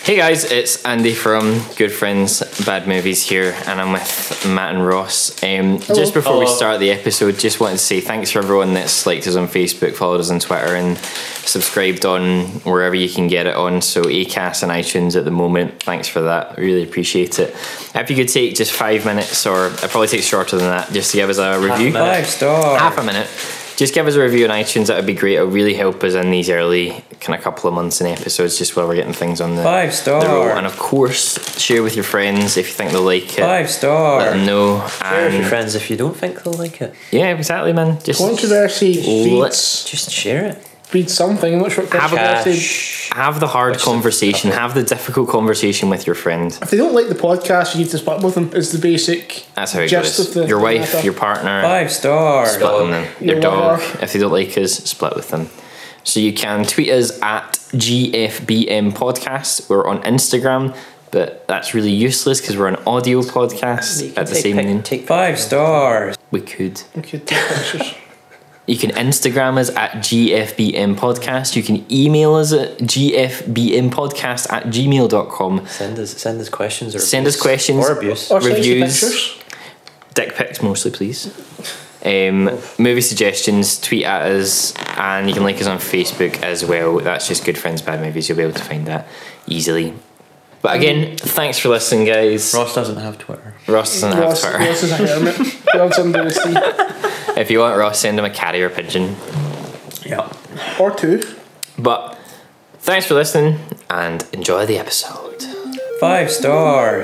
Hey guys, it's Andy from Good Friends Bad Movies here, and I'm with Matt and Ross. Just before we start the episode, just wanted to say thanks for everyone that's liked us on Facebook, followed us on Twitter, and subscribed on wherever you can get it on. So Acast and iTunes at the moment. Thanks for that. I really appreciate it. If you could take just 5 minutes, or it probably takes shorter than that, just to give us a review. 5 stars. Half a minute. Just give us a review on iTunes. That would be great. It would really help us in these early kind of couple of months in episodes, just while we're getting things on the 5 stars. the roll. And of course, share with your friends if you think they'll like it. 5 stars. Let them know. Share with your And friends if you don't think they'll like it. yeah, exactly, man. Just Controversy let's breeds, Just share it. breeds something. I'm not sure what controversy. have the hard conversation. Have the difficult conversation with your friend. If they don't like the podcast, you need to split with them. Is the basic. That's how it gist goes. of the Your wife, matter. your partner. 5 stars. Split with them. Your Your dog. lover. If they don't like us, split with them. So you can tweet us at GFBM Podcast. We're on Instagram, but that's really useless because we're an audio podcast at the same name. Take 5 stars. We could. We could take pictures. You can Instagram us at GFBM Podcast. You can email us at gfbmpodcast@gmail.com. Send us questions or Send us abuse. questions. Or abuse. Or send us Reviews. pictures. Dick pics mostly, please. Movie suggestions, tweet at us, and you can like us on Facebook as well. That's just Good Friends Bad Movies. You'll be able to find that easily. But again, thanks for listening, guys. Ross doesn't have Twitter. Ross doesn't have Ross Twitter. is a hermit. He loves under the sea. If you want Ross, send him a carrier pigeon. Yeah. Or two. But thanks for listening and enjoy the episode. 5 stars.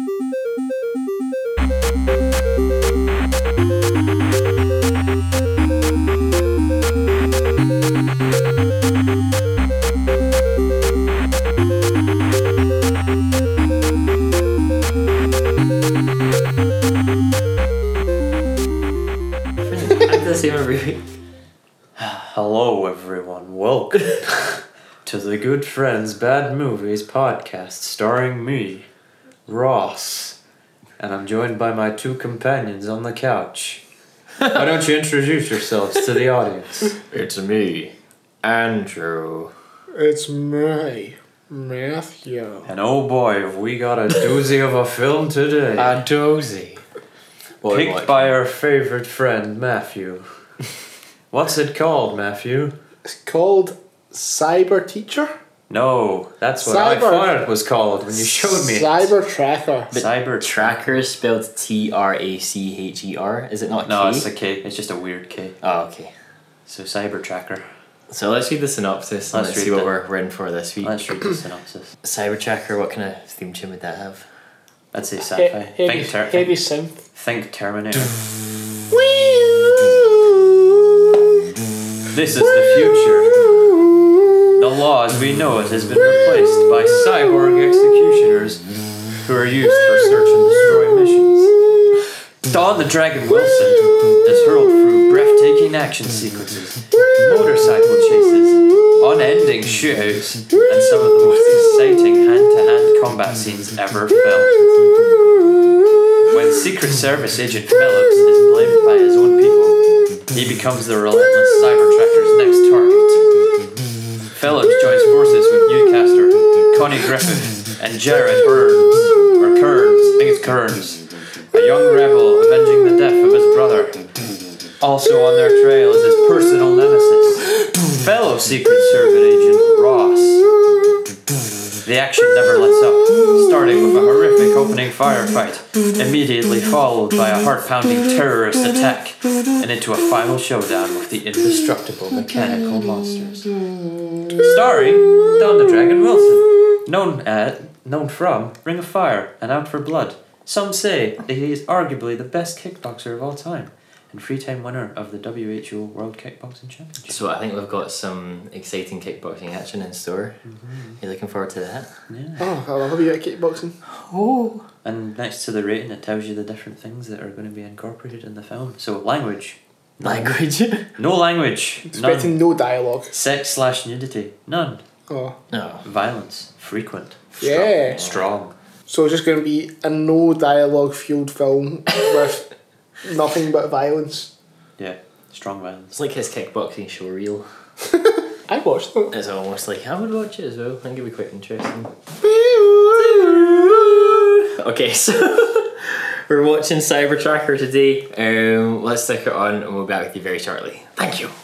Hello, everyone. Welcome to the Good Friends Bad Movies podcast, starring me, Ross, and I'm joined by my 2 companions on the couch. Why don't you introduce yourselves to the audience? It's me, Andrew. It's me, Matthew. And oh boy, have we got a doozy of a film today. A dozy. Picked by our favourite friend, Matthew. What's it called, Matthew? It's called Cyber Teacher. No, that's what I Cyber. thought it was called when you showed me it. Cyber Tracker. Cyber Tracker is spelled Tracher. Is it not No, K? it's a K. It's just a weird K. Oh, okay. So Cyber Tracker. So let's read the synopsis and Let's let's see read what the- we're in for this week. Let's read the synopsis. Cyber Tracker, what kind of theme tune would that have? Let's say sci-fi. Heavy synth. Think Terminator. This is the future. The law as we know it has been replaced by cyborg executioners who are used for search and destroy missions. Don the Dragon Wilson is hurled through breathtaking action sequences, motorcycle chases, unending shootouts, and some of the most exciting hand-to-hand combat scenes ever filmed. When Secret Service Agent Phillips is blamed by his own people, he becomes the relentless Cyber Tracker's next target. Phillips joins forces with Newcaster, Connie Griffith, and Jared Kearns, I think it's Kearns, a young rebel avenging the death of his brother. Also on their trail is his personal nemesis, fellow Secret Service Agent Ross. The action never lets up, starting with a horrific opening firefight, immediately followed by a heart-pounding terrorist attack, and into a final showdown with the indestructible mechanical monsters. Starring Don the Dragon Wilson, known from Ring of Fire and Out for Blood. Some say that he is arguably the best kickboxer of all time, and 3-time winner of the WHO World Kickboxing Championship. So I think we've got some exciting kickboxing action in store. You looking forward to that? Yeah. Oh, I love you at kickboxing. Oh. And next to the rating, it tells you the different things that are going to be incorporated in the film. So language. Language? No language. None. Expecting no dialogue. Sex/nudity. None. Oh. No. Violence. Frequent. Yeah. Strong. So it's just going to be a no dialogue fueled film with nothing but violence. Yeah. Strong violence. It's like his kickboxing show reel. I watched it. It's almost like I would watch it as well. I think it'd be quite interesting. Woo! Okay, so we're watching Cyber Tracker today. Let's stick it on and we'll be back with you very shortly. Thank you.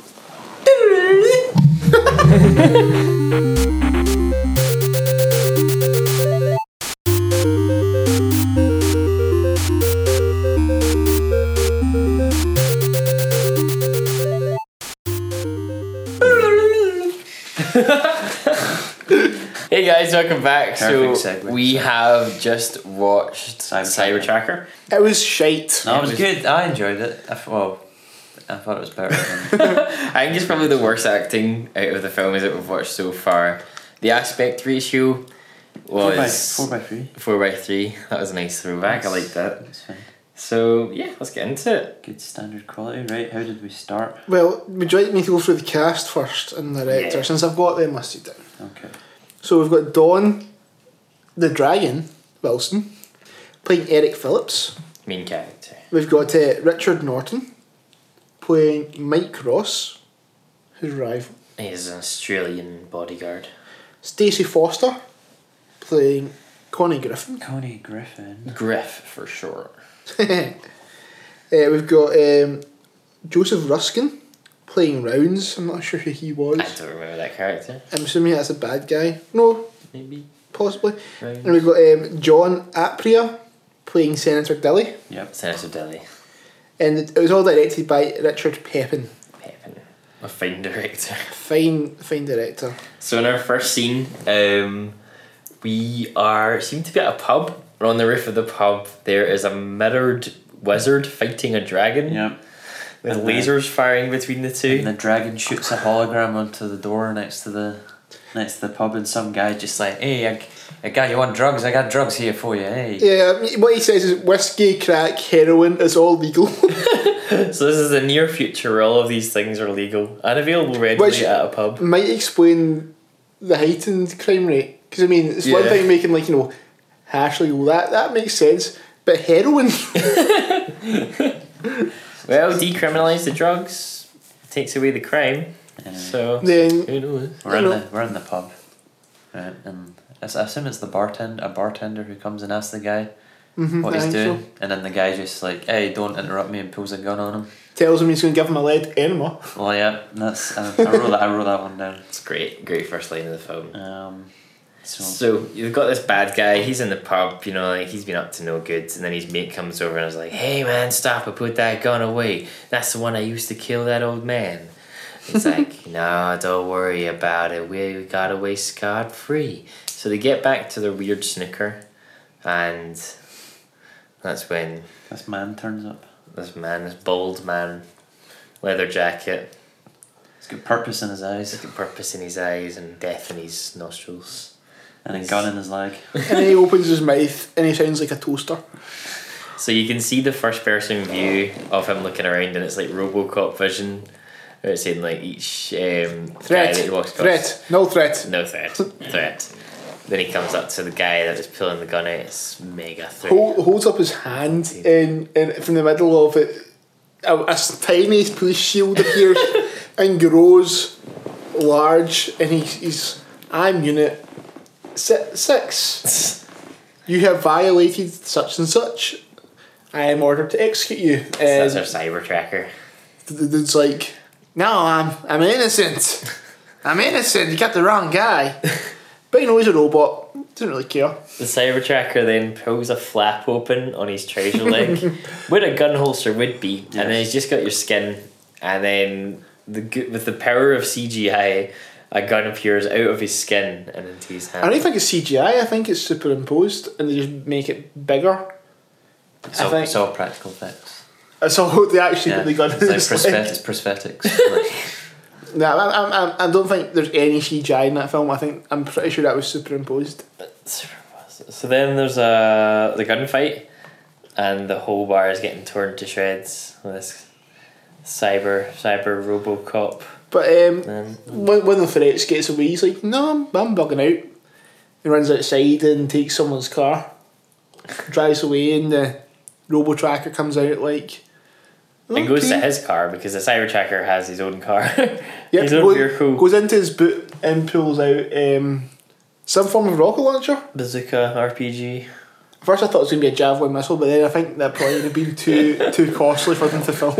Hey guys, welcome back. Perfect So segue. we have just watched Cyber Tracker. It was shite. No, it was good. I enjoyed it. I thought it was better than. I think it's probably the worst acting out of the films that we've watched so far. The aspect ratio was 4x3. 4:3. That was a nice throwback. I like that. That's fine. So yeah, let's get into it. Good standard quality, right? How did we start? Well, would you like me to go through the cast first and the director, Yeah. since I've got them listed down? Okay. So we've got Don the Dragon Wilson playing Eric Phillips. Main character. We've got Richard Norton playing Mike Ross, his rival. He's an Australian bodyguard. Stacey Foster playing Connie Griffin. Connie Griffin. Griff for short. We've got Joseph Ruskin playing Rounds. I'm not sure who he was. I don't remember that character. I'm assuming that's a bad guy. No, Maybe. possibly. Rounds. And we've got John Apria playing Senator Dilly. Yep. Senator Dilly. And it was all directed by Richard Pepin. Pepin. A fine director. Fine director. So in our first scene, we seem to be at a pub. We're on the roof of the pub. There is a mirrored wizard fighting a dragon. Yep. With And lasers firing between the two. And the dragon shoots a hologram onto the door next to the pub, and some guy just like, hey, I got you on drugs. I got drugs here for you. Hey. Yeah, what he says is whiskey, crack, heroin is all legal. So this is the near future where all of these things are legal and available readily Which at a pub. might explain the heightened crime rate. Because I mean, it's one Yeah. thing making hash legal. That makes sense. But heroin. Well, decriminalise the drugs, takes away the crime. So Then who knows? We're in the pub, right? And I assume it's a bartender who comes and asks the guy what I he's think doing, so. and then the guy just like, hey, don't interrupt me, and pulls a gun on him. Tells him he's going to give him a lead enema. Well, yeah, that's I wrote that one down. It's great first line of the film. So So you've got this bad guy, he's in the pub, he's been up to no good, and then his mate comes over and is like, hey man, stop it, put that gun away. That's the one I used to kill that old man. It's like, no, don't worry about it. We got away scot-free. So they get back to their weird snooker, and that's when this man turns up. this bold man, leather jacket, He's got purpose in his eyes, with purpose in his eyes and death in his nostrils. and a gun in his leg. And then he opens his mouth and he sounds like a toaster. So you can see the first person view of him looking around, and it's like RoboCop vision. Where it's saying like each guy that he walks across. No threat. No threat. Then he comes up to the guy that was pulling the gun out. It's mega threat. Holds up his hand and from the middle of it a tiny police shield appears and grows large, and he's I'm unit 6. You have violated such and such. I am ordered to execute you. That's our cyber tracker. It's like, no, I'm innocent. I'm innocent. You got the wrong guy. But he's a robot. Doesn't really care. The cyber tracker then pulls a flap open on his trouser leg, where a gun holster would be, and then he's just got your skin, and then with the power of CGI, a gun appears out of his skin and into his hand. I don't think it's CGI. I think it's superimposed, and they just make it bigger. It's all practical effects. So they actually put the gun in his leg. It's prosthetics. No, I don't think there's any CGI in that film. I'm pretty sure that was superimposed. So then there's the gunfight, and the whole bar is getting torn to shreds with this cyber RoboCop. But when the threats gets away, he's like, no, I'm bugging out. He runs outside and takes someone's car, drives away, and the Robo Tracker comes out like. And goes to okay. his car because the cyber tracker has his own car. Yep, his own vehicle. goes into his boot and pulls out some form of rocket launcher. Bazooka RPG. At first I thought it was going to be a javelin missile, but then I think that probably would have been too costly for them to film.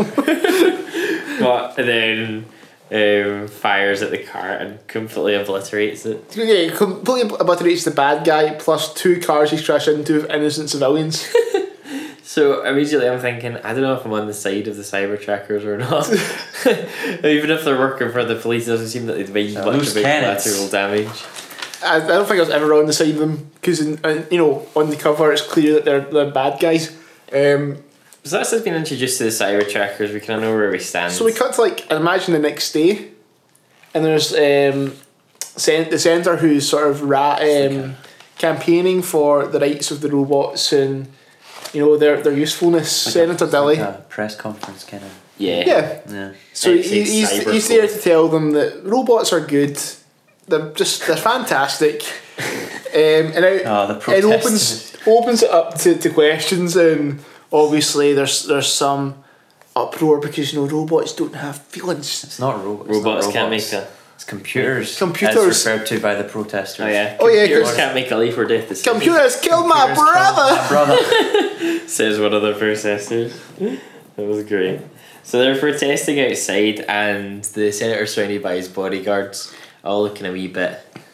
But then fires at the car and completely obliterates it. Yeah, completely obliterates the bad guy, plus 2 cars he's crashed into with innocent civilians. So immediately I'm thinking, I don't know if I'm on the side of the cyber trackers or not. Even if they're working for the police, it doesn't seem that they'd be much of a collateral damage. I don't think I was ever on the side of them, because on the cover it's clear that they're bad guys. So that's just been introduced to the cyber trackers. We kind of know where we stand. So we cut to imagine the next day, and there's the senator who's sort of campaigning for the rights of the robots and their usefulness. Senator Dilly. Like a press conference kind of. Yeah. So he's there to tell them that robots are good. They're fantastic. And it opens it up to questions, and obviously there's some uproar because robots don't have feelings. It's not robots. Robots can't make It's computers. Computers. As referred to by the protesters. Computers can't make a leap or death decision. Computers killed my brother. Says one of the protesters. That was great. So they're protesting outside, and the senator's surrounded by his bodyguards, all looking a wee bit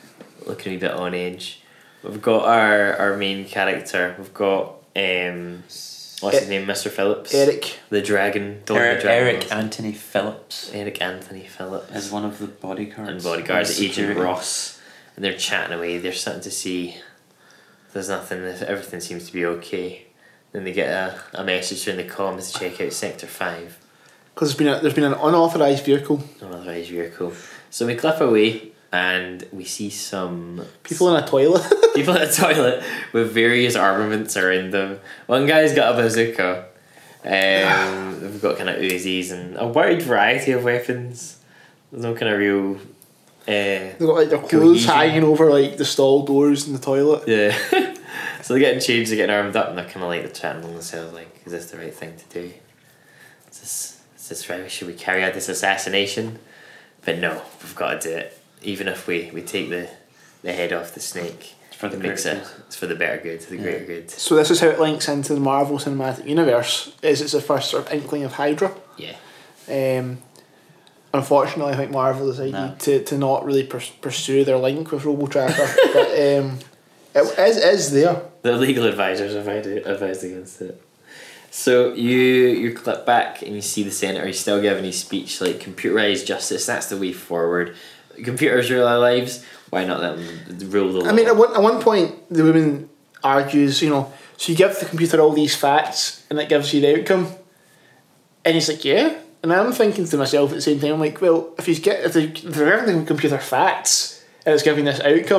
on edge. We've got our main character. We've got what's his name, Mr. Phillips. Eric. The dragon. Eric Anthony Phillips. Eric Anthony Phillips. Is one of the bodyguards. And bodyguard, Agent Ross. And they're chatting away. They're starting to see there's nothing, everything seems to be okay. Then they get a message through in the comms to check out Sector 5. Because there's been an unauthorised vehicle. So we clip away and we see some people in a toilet. People in a toilet with various armaments around them. One guy's got a bazooka. We've got kind of Uzis and a wide variety of weapons. There's no kind of real. They've got their clothes hanging over the stall doors in the toilet. Yeah. So they're getting changed, they're getting armed up, and they're kind of they're chatting among themselves is this the right thing to do? Is this right? Should we carry out this assassination? But no, we've got to do it. Even if we take the head off the snake, it's for the better good, the greater good. So this is how it links into the Marvel Cinematic Universe. It's the first sort of inkling of Hydra. Yeah. Unfortunately, I think Marvel decided to not really pursue their link with Robotracker, but it is there. The legal advisors have advised against it. So you clip back and you see the senator. He's still giving his speech computerized justice. That's the way forward. Computers rule our lives. Why not let them rule the law? I mean, at one point the woman argues, so you give the computer all these facts and it gives you the outcome, and he's like, yeah. And I'm thinking to myself at the same time, I'm like, well, if they're giving the computer facts and it's giving this outcome,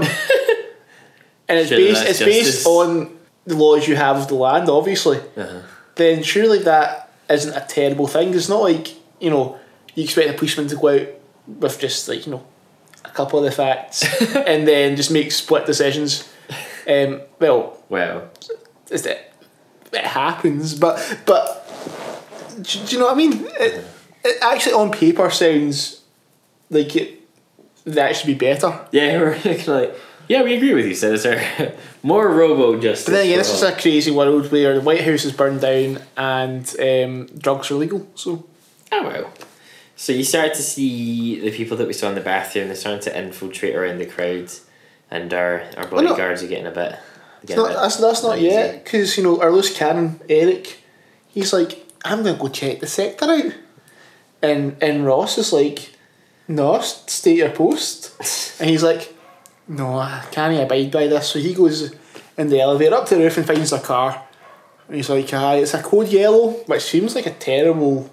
and it's based on the laws you have of the land, obviously, then surely that isn't a terrible thing. It's not like you expect a policeman to go out with just a couple of the facts and then just make split decisions. Well, it happens, but do you know what I mean? It actually on paper sounds like that should be better. Yeah, we're we agree with you, Senator. More robo justice. But then again, this is a crazy world where the White House is burned down and drugs are legal. So. Oh well. So you start to see the people that we saw in the bathroom. They're starting to infiltrate around the crowd, and our bodyguards are getting a bit. That's not yet, because our loose cannon Eric, he's like, I'm gonna go check the sector out, and Ross is like, no, stay at your post, and he's like, no, I can't abide by this. So he goes in the elevator up to the roof and finds a car, and he's like, it's a code yellow, which seems like a terribly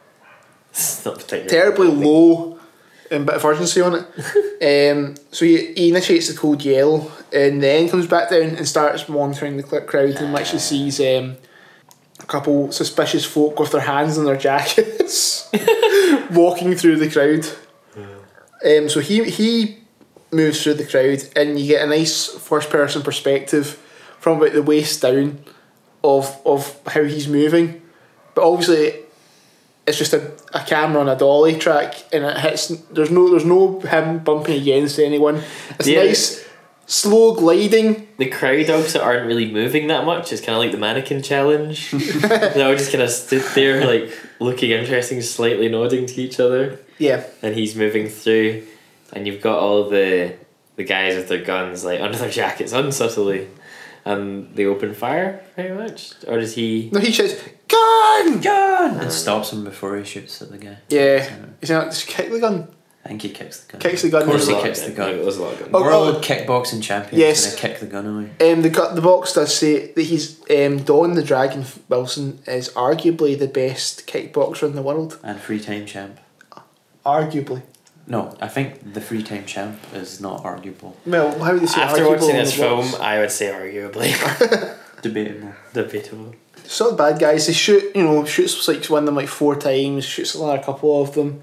low bit of urgency on it. So he initiates the code yellow and then comes back down and starts monitoring the crowd and actually sees a couple suspicious folk with their hands in their jackets walking through the crowd. So he moves through the crowd and you get a nice first person perspective from about the waist down of how he's moving, but obviously it's just a camera on a dolly track and it hits. There's no him bumping against anyone. It's nice slow gliding. The crowd dogs that aren't really moving that much. It's kind of like the mannequin challenge. They all just kind of stood there, like looking interesting, slightly nodding to each other. Yeah. And he's moving through, and you've got all the guys with their guns like under their jackets unsubtly, and they open fire pretty much. Or does he? No, he shouts, "Gun! Gun!" and stops him before he shoots at the guy. Yeah. Is he not just kick the gun? I think he kicks the gun. Kicks the gun. Of course he There's kicks the gun. There's a lot of guns. Oh, World kickboxing champion. Yes. Gonna kick the gun away. The box does say that he's Don the Dragon Wilson is arguably the best kickboxer in the world. And free time champ. Arguably. No, I think the free time champ is not arguable. Well, how would they say After arguable watching in this the box? film, I would say arguably. Debatable. Some of the bad guys, they shoots like one of them like 4 times, shoots another couple of them.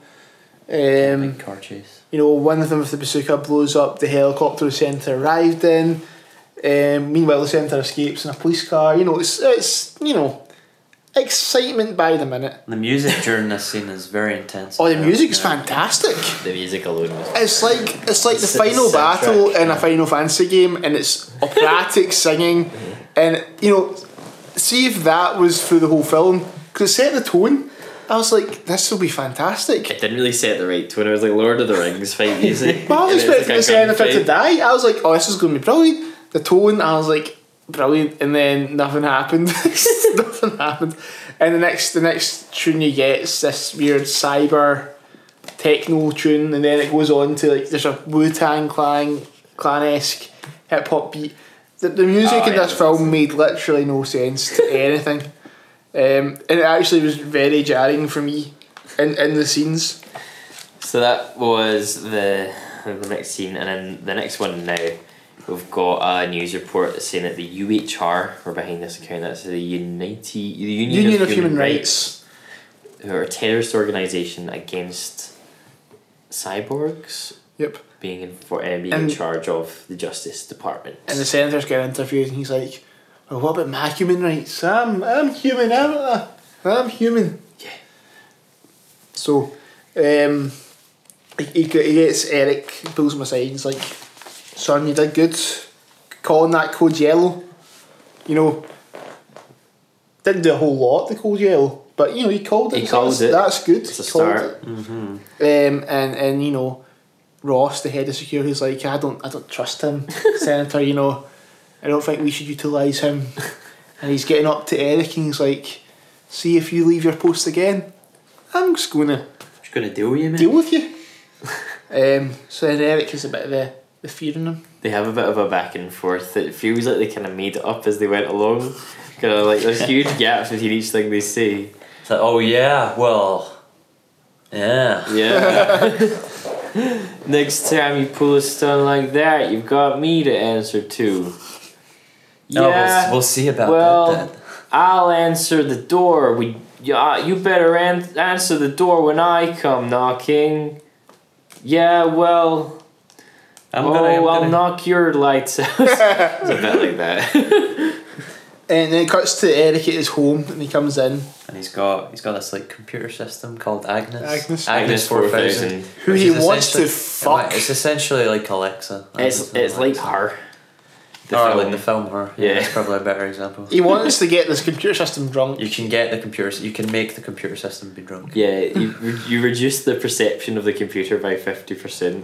Big car chase. One of them with the bazooka blows up the helicopter the centre arrived in. Meanwhile, the centre escapes in a police car. It's excitement by the minute. The music during this scene is very intense. Oh, the music is fantastic. The music alone was. It's like the It's final soundtrack, battle in a yeah. Final Fantasy game, and it's operatic singing, and see if that was through the whole film, because it set the tone. I was like, this will be fantastic. It didn't really set the right tone. It was like Lord of the Rings fight music. But I was And it expecting like this a gun benefit to fight. die. I was like, oh, this is going to be brilliant. The tone, I was like, brilliant, and then nothing happened. Nothing happened. And the next tune you get is this weird cyber techno tune, and then it goes on to like there's a Wu-Tang Clan-esque hip hop beat. The music in this film made literally no sense to anything. And it actually was very jarring for me in the scenes. So that was the next scene, and then the next one now, we've got a news report saying that the UHR were behind this account. That's the Union of Human Rights, who are a terrorist organisation against cyborgs Yep. being in charge of the Justice Department. And the senator's getting interviewed, and he's like, "Well, what about my human rights? I'm human. I'm human." Yeah. So, he gets Eric, pulls him aside, and he's like, "Son, you did good. Calling that code yellow. Didn't do a whole lot to code yellow, but he called it. He called it. That's good. It's a He called start. it. And Ross, the head of security, is like, I don't trust him, Senator. I don't think we should utilise him. And he's getting up to Eric, and he's like, "See, if you leave your post again, I'm just gonna deal with you, man. deal with you." So then Eric has a bit of the fear in him. They have a bit of a back and forth. It feels like they kind of made it up as they went along. Kind of like there's huge gaps between each thing they say. It's like, oh yeah, well, yeah. Yeah. Next time you pull a stunt like that, you've got me to answer to. No, Yeah. we'll see about Well, that then. I'll answer the door. You better answer the door when I come knocking. Yeah, well. I'll knock your lights out. It's a bit like that. And then it cuts to Eric at his home, and he comes in. And he's got this like computer system called Agnes. Agnes 4000. Who Which he is wants to essentially- fuck. It's essentially like Alexa. It's like her. The film her. Yeah. That's probably a better example. He wants to get this computer system drunk. You can get the computer. You can make the computer system be drunk. Yeah, you reduce the perception of the computer by 50%.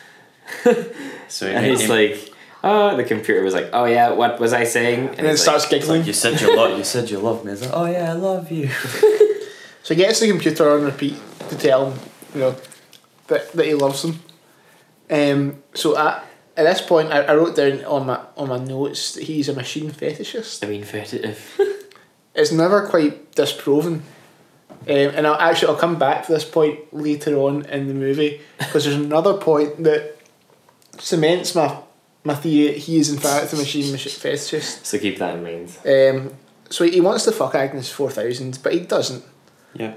So And he's like, oh, the computer was like, oh yeah, what was I saying? And then he's starts giggling. you said you love. You said you love me. It's like, oh yeah, I love you. So he gets the computer on repeat to tell him, that he loves him. So at this point, I wrote down on my notes that he's a machine fetishist. I mean, if It's never quite disproven. And I'll come back to this point later on in the movie, because there's another point that cements my theory that he is in fact a machine fetishist. so keep that in mind. So he wants to fuck Agnes 4000, but he doesn't. Yeah.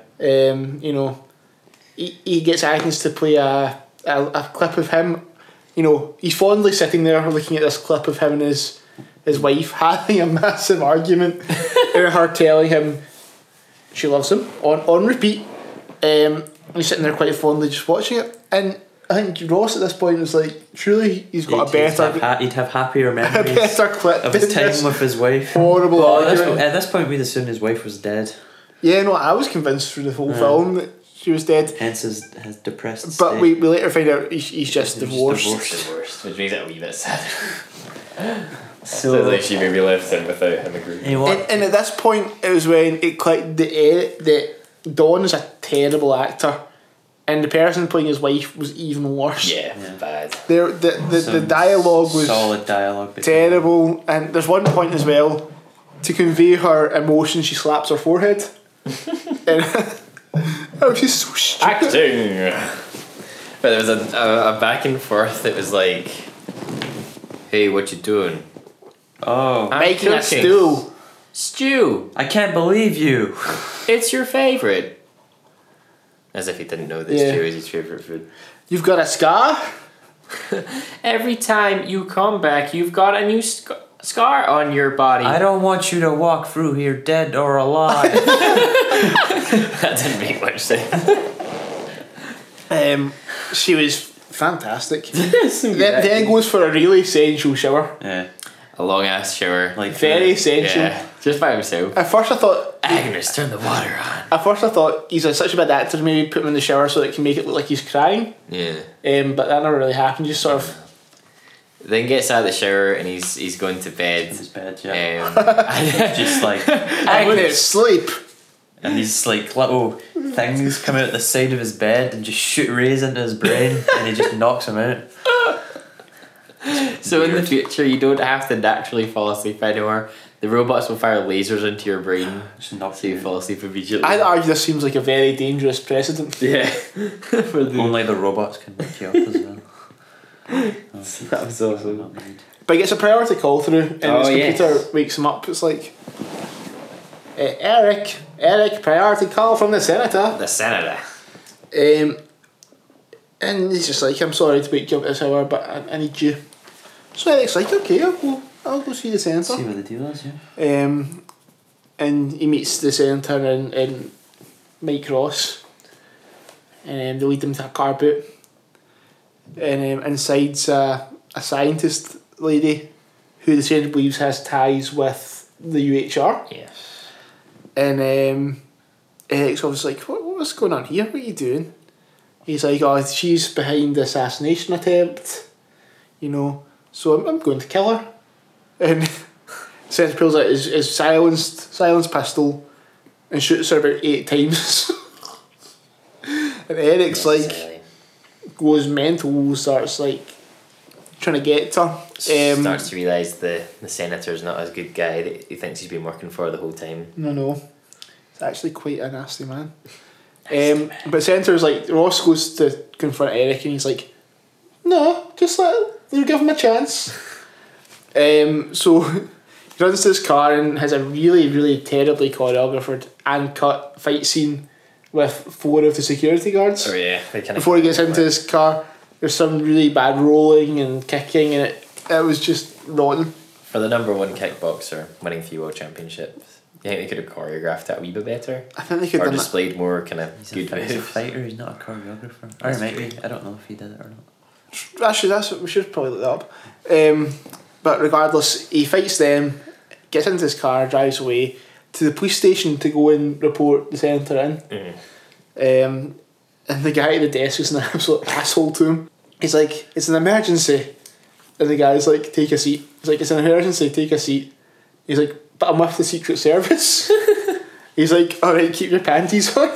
He gets Agnes to play a clip of him. He's fondly sitting there looking at this clip of him and his wife having a massive argument, and her telling him she loves him on repeat. And he's sitting there quite fondly just watching it. And I think Ross at this point was like, surely he's got He'd have happier a memories better clip of his than time this with his wife. horrible Well, argument. at this point, we'd assume his wife was dead. Yeah, no, I was convinced through the whole film that she was dead. Hence his depressed But state. we later find out he's just divorced. Divorced, which makes it a wee bit sad. So Sounds like she maybe left him without him agreeing. you know what? And at this point, it was when it clicked that Don is a terrible actor, and the person playing his wife was even worse. Yeah, bad. The dialogue was solid dialogue. between them. terrible, and there's one point as well to convey her emotion. She slaps her forehead, and I was just so stupid. Acting! But there was a back and forth that was like, hey, what you doing? Oh, I'm Making a cooking. stew. Stew! I can't believe you. It's your favourite. As if he didn't know that Yeah. stew is his favourite food. You've got a scar. Every time you come back, you've got a new scar on your body. I don't want you to walk through here dead or alive. That didn't make much sense. She was fantastic. then goes for a really sensual shower. Yeah, A long ass shower. like Very sensual. Yeah, just by himself. At first I thought Agnes, turn the water on. he's such a bad actor. Maybe put him in the shower so it can make it look like he's crying. Yeah. But that never really happened. Just sort of. Then gets out of the shower and he's going to bed. his bed. Yeah, Just just like, Agnes, sleep. and these like little things come out the side of his bed and just shoot rays into his brain, and he just knocks him out. so in the future you don't have to naturally fall asleep anymore. The robots will fire lasers into your brain Just knocks so you you out. fall asleep immediately. I'd argue this seems like a very dangerous precedent. Yeah. For the Only the robots can wake you up as well. that was awesome. Not mind. But he gets a priority call through, and Oh, his yes. computer wakes him up. It's like, Eric, priority call from the senator. The senator. And he's just like, I'm sorry to wake you up at this hour, but I need you. So Eric's like, okay, I'll go see the senator. See what the deal is, yeah. And he meets the senator and Mike Ross, and they lead him to a car boot. And inside's a scientist lady who the senator believes has ties with the UHR. Yeah. And Eric's obviously like, what's going on here? What are you doing? He's like, oh, she's behind the assassination attempt, so I'm going to kill her. And Senator pulls out his silenced pistol and shoots her about 8 times. And Eric's like, goes mental, starts like trying to get to her. Starts to realise the senator's not a good guy that he thinks he's been working for the whole time. No. It's actually quite a nasty man. But Senator's like, Ross goes to confront Eric and he's like, no, just give him a chance. So he runs to his car and has a really, really terribly choreographed and cut fight scene with 4 of the security guards. Oh yeah. Before he gets into his car, there's some really bad rolling and kicking, and it was just rotten. For the #1 kickboxer winning 3 world championships, you think they could have choreographed it a wee bit better? I think they could Or have done displayed more kind of He's good he's a moves? fighter, he's not a choreographer. Or he might be. I don't know if he did it or not. that. That's what we should probably look that up. But regardless, he fights them, gets into his car, drives away to the police station to go and report the senator in. And the guy at the desk is an absolute asshole to him. He's like, it's an emergency. And the guy's like, take a seat. He's like, it's an emergency, take a seat. He's like, but I'm with the Secret Service. He's like, alright, keep your panties on.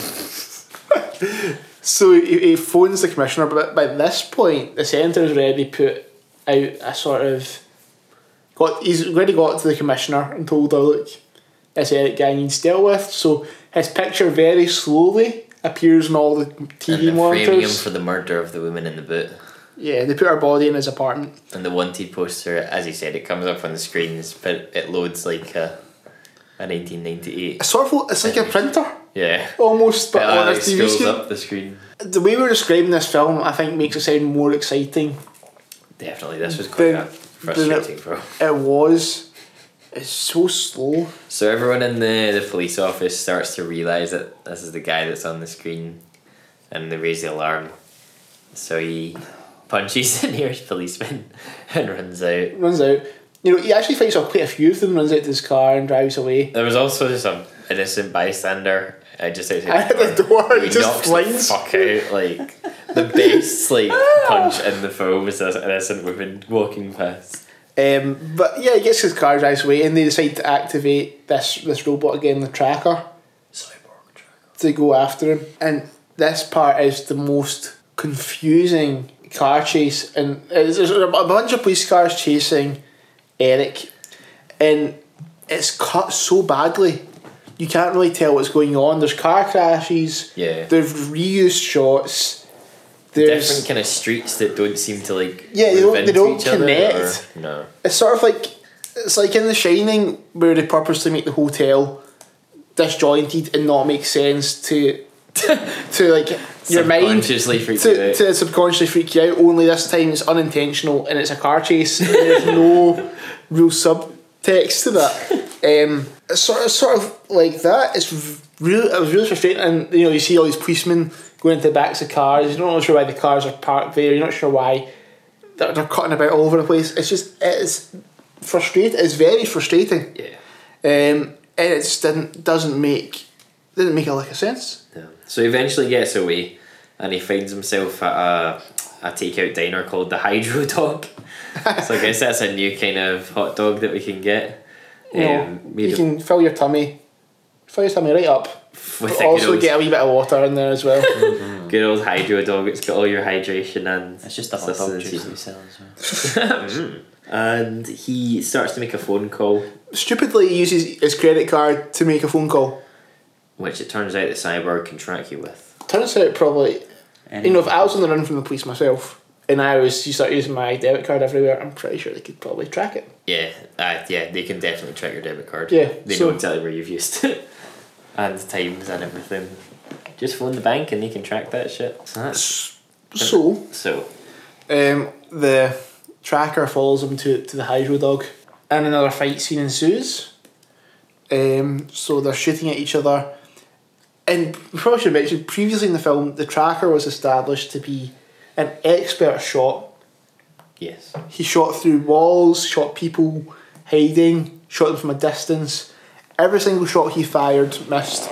So he phones the commissioner, but by this point, the senator's already put out a sort of... He's already got to the commissioner and told her, look, this Eric guy needs dealt with. So his picture very slowly appears on all the TV And they're monitors. framing him for the murder of the woman in the boot. Yeah, they put her body in his apartment. And the wanted poster, as he said, it comes up on the screens, but it loads like a 1998. It's like a printer, Yeah. almost, but on a It TV scrolls screen. up the screen. The way we're describing this film, I think, makes it sound more exciting. Definitely, this was quite Then- frustrating, bro. It was. It's so slow. So everyone in the police office starts to realise that this is the guy that's on the screen, and they raise the alarm. So he punches the nearest policeman and runs out. Runs out. You know, he actually fights off quite a few of them, runs out to his car and drives away. There was also some innocent bystander just outside the door. He Just knocks flings. the fuck out. Like, the best like punch in the film was this innocent woman walking past. But yeah, he gets his car, drives away, and they decide to activate this robot again, the tracker. Cyborg tracker. To go after him. And this part is the most confusing car chase. And there's a bunch of police cars chasing Eric. And it's cut so badly. You can't really tell what's going on. There's car crashes. Yeah. There's reused shots. There's Different kind of streets that don't seem to like Yeah, move they into don't each other, connect. or- no. It's sort of like it's like in The Shining where they purposely make the hotel disjointed and not make sense to like your mind Subconsciously freak you out. to subconsciously freak you out. Only this time it's unintentional and it's a car chase. And there's no real subtext to that. It's sort of like that. It was really frustrating, and you know you see all these policemen going into the backs of cars. You're not really sure why the cars are parked there. You're not sure why they're cutting about all over the place. It's frustrating. It's very frustrating. Yeah. And it just didn't make a lick of sense. Yeah. So he eventually gets away, and he finds himself at a takeout diner called the Hydro Dog. So I guess that's a new kind of hot dog that we can get. You can fill your tummy right up. With But also get a wee bit of water in there as well. good old Hydro Dog. It's got all your hydration and It's just a hot dog sustenance. juice we sell as well. And he starts to make a phone call, Stupidly, he uses his credit card to make a phone call. which it turns out the cyborg can track you with. Turns out probably, you know, if I was on the run from the police myself and you start using my debit card everywhere, I'm pretty sure they could probably track it. Yeah, they can definitely track your debit card. Yeah, They so- know exactly where you've used it. And times and everything. Just phone the bank and they can track that shit. So that's So, the tracker follows him to the Hydro Dog, and another fight scene ensues. So they're shooting at each other, and we probably should mention previously in the film the tracker was established to be an expert shot. yes. He shot through walls, shot people hiding, shot them from a distance. Every single shot he fired missed.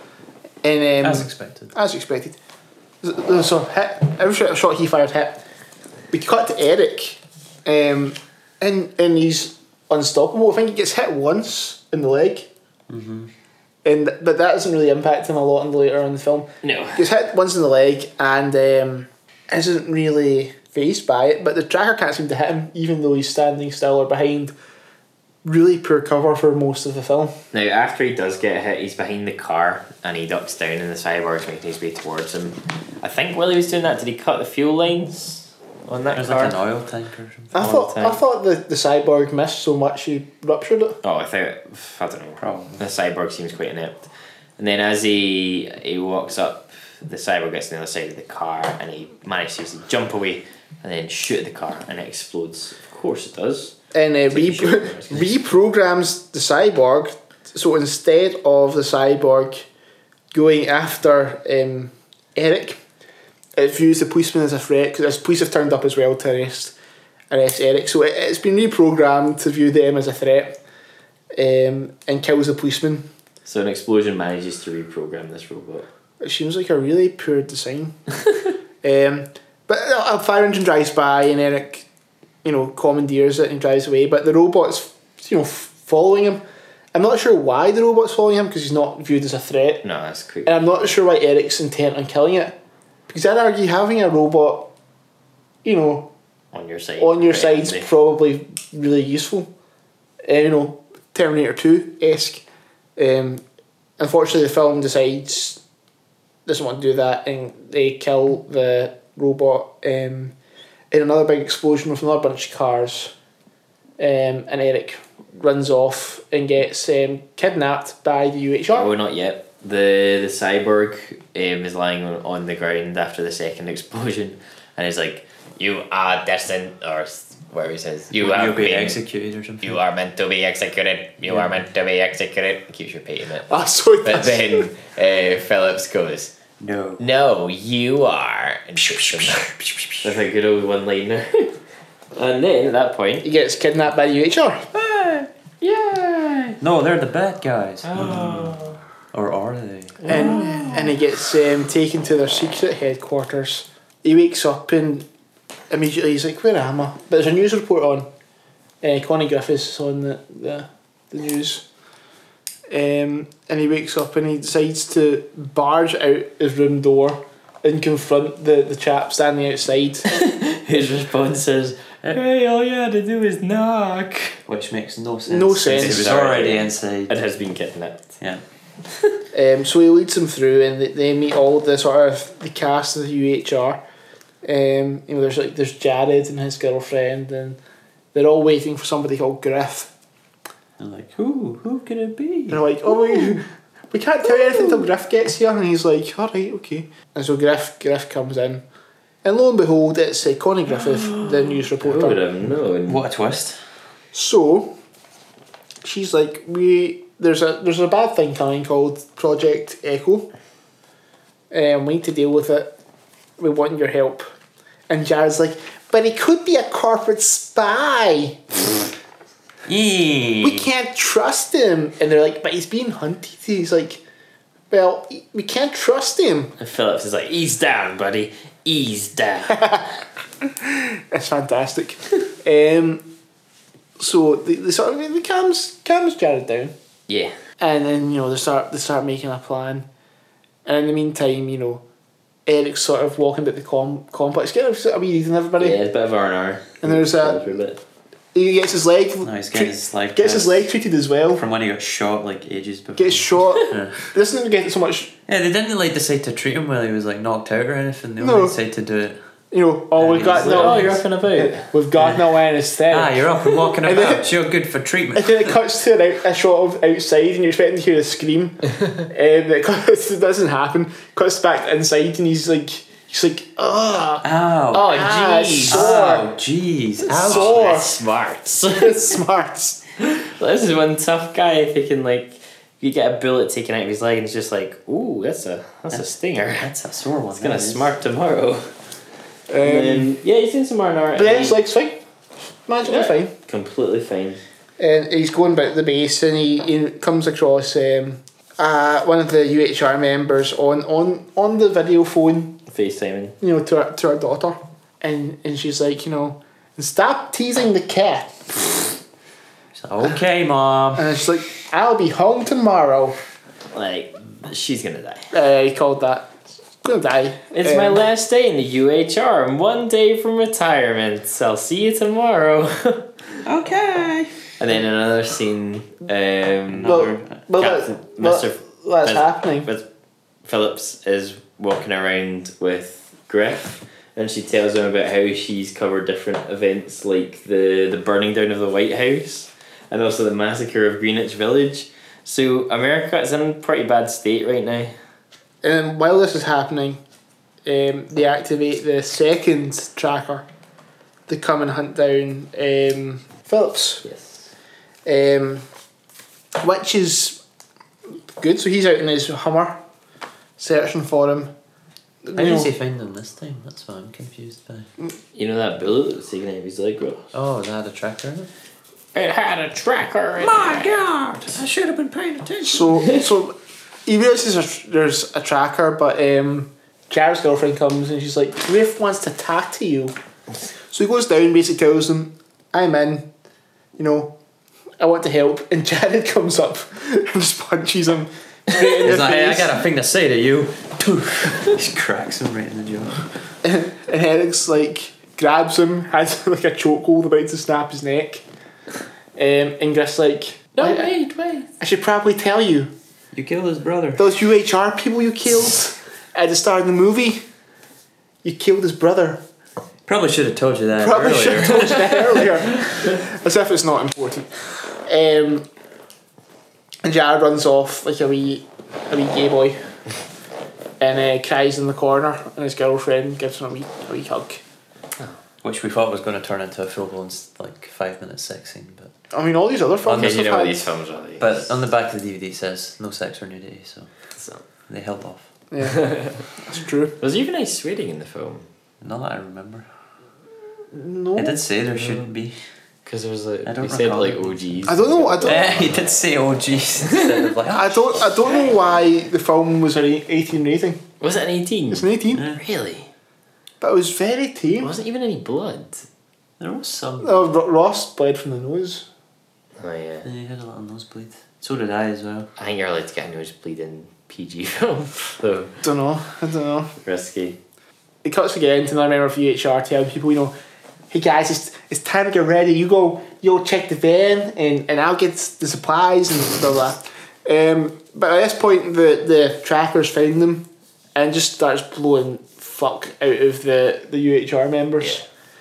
And As expected. As expected. So hit. Every shot he fired hit. We cut to Eric, and he's unstoppable. I think he gets hit once in the leg, but that doesn't really impact him a lot in the later on in the film. No. He gets hit once in the leg and isn't really fazed by it. But the tracker can't seem to hit him, even though he's standing still or behind really poor cover for most of the film. Now, after he does get hit, he's behind the car and he ducks down and the cyborg's making his way towards him. I think while he was doing that, did he cut the fuel lines on that There's car? like an oil tank or something. I thought the cyborg missed so much he ruptured it. Oh, I don't know. Probably. The cyborg seems quite inept. And then as he walks up, the cyborg gets on the other side of the car and he manages to jump away and then shoot at the car and it explodes. Of course it does. And reprograms the cyborg. So instead of the cyborg going after Eric, it views the policeman as a threat because police have turned up as well to arrest Eric. So it's been reprogrammed to view them as a threat, and kills the policeman. So an explosion manages to reprogram this robot. It seems like a really poor design. But a fire engine drives by and Eric, commandeers it and drives away. But the robot's, following him. I'm not sure why the robot's following him because he's not viewed as a threat. No, that's creepy. And I'm not sure why Eric's intent on killing it. Because I'd argue having a robot, on your side. on your quite side's handy. probably really useful. Terminator 2-esque. Unfortunately, the film doesn't want to do that, and they kill the robot in another big explosion with another bunch of cars. And Eric runs off and gets kidnapped by the UHR. Oh, not yet. The cyborg is lying on the ground after the second explosion, and he's like, "You are destined," or whatever he says. You'll be executed or something. You are meant to be executed. You are meant to be executed. He keeps repeating it. So But then Phillips goes, No. No, you are. That's a good old one-liner. And then at that point, He gets kidnapped by the UHR. yeah. No, they're the bad guys. Oh. Or are they? And he gets taken to their secret headquarters. He wakes up and immediately he's like, where am I? But there's a news report on. Connie Griffiths on the news. And he wakes up and he decides to barge out his room door and confront the chap standing outside. His response is, hey, all you had to do is knock. Which makes no sense. No since sense. He was already inside. It has been kidnapped. Yeah. So he leads them through and they meet all the sort of the cast of the UHR. There's Jared and his girlfriend and they're all waiting for somebody called Griff. They're like, who could it be? They're like, oh, we can't tell you anything until Griff gets here. And he's like, alright, okay. And so Griff comes in. And lo and behold, it's Connie Griffith, the news Who would reporter. have known? What a twist. So, she's like, there's a bad thing coming called Project Echo. We need to deal with it. We want your help. And Jared's like, but he could be a corporate spy. We can't trust him. And they're like, but he's being hunted. He's like, well, we can't trust him. And Phillips is like, ease down, buddy. Ease down. It's fantastic. So they sort of it calms Jared down. Yeah. And then, they start making a plan. And in the meantime, Eric's sort of walking about the complex, getting a wee read on everybody. Yeah, it's a bit of R&R. And there's he gets his leg. No, he's getting his leg. Gets his leg treated as well. From when he got shot like ages before. Gets shot. This doesn't get so much. Yeah, they didn't decide to treat him while he was knocked out or anything. They No. only decided to do it. We've got he's no. Oh, you're up and about. We've got no anesthetic. You're up and walking And then- about. You're good for treatment. And then it cuts to a shot of outside, and you're expecting to hear a scream. It doesn't happen. Cuts back inside, and he's like, Ow. Oh, jeez. sore. Oh, jeez. Ouch. Sore. That's smart. Smarts. This is one tough guy thinking you get a bullet taken out of his leg and it's just like, ooh, that's a stinger. That's a sore one. It's gonna that is. smart tomorrow. And yeah, he's in some R&R. But then his leg's fine. Magically fine. Completely fine. And he's going back to the base, and he comes across one of the UHR members on the video phone. FaceTiming. To our daughter, and she's like, stop teasing the cat. She's like, okay, Mom. And she's like, I'll be home tomorrow. She's gonna die. He called that. Gonna die. It's my last day in the UHR. I'm 1 day from retirement. I'll see you tomorrow. Okay. And then another scene. That's happening. But Phillips is walking around with Griff, and she tells him about how she's covered different events like the burning down of the White House and also the massacre of Greenwich Village. So America is in a pretty bad state right now. And while this is happening, they activate the second tracker to come and hunt down Phillips. Yes. Which is good. So he's out in his Hummer searching for him. How does he find them this time? That's what I'm confused by. You know that bullet that was taken out of his leg, Ross? Oh, they had a tracker in it? It had a tracker in My it. God! I should have been paying attention. So he realises there's a tracker, but Jared's girlfriend comes and she's like, Griff wants to talk to you. So he goes down, basically tells him, I'm in, I want to help. And Jared comes up and just punches him straight in He's the like, hey, I face. got a thing to say to you. Just cracks him right in the jaw. And Eric's grabs him, has a chokehold about to snap his neck. And Griff's like, No, wait. I should probably tell you, You killed his brother. those UHR people you killed at the start of the movie, you killed his brother. Probably should have told you that Probably should earlier. have told you that earlier. As if it's not important. And Jared runs off like a wee gay boy. And cries in the corner, and his girlfriend gives him a wee hug. Which we thought was going to turn into a full-blown 5-minute sex scene, but All these other films Okay, you have know what had. these films are. on the back of the DVD it says no sex or nudity, so they held off. Yeah, that's true. Was there even any swearing in the film? Not that I remember. No, It did say there shouldn't be. Because there was like, I don't they said recall like it. OGs. I don't know. I don't. He did say OGs instead of like. I don't know why the film was an 18 rating. Was it an 18? It's an 18, Yeah. Really? but it was very There tame. wasn't even any blood. There was some. Ross bled from the nose. Oh yeah. Yeah, he had a little nosebleed. So did I as well. I think you're allowed to get a nosebleed in PG film. So I don't know. risky. It cuts again to another member of VHR telling people, hey guys, it's time to get ready. You go check the van and I'll get the supplies and blah blah. But at this point, the trackers find them and just starts blowing fuck out of the UHR members.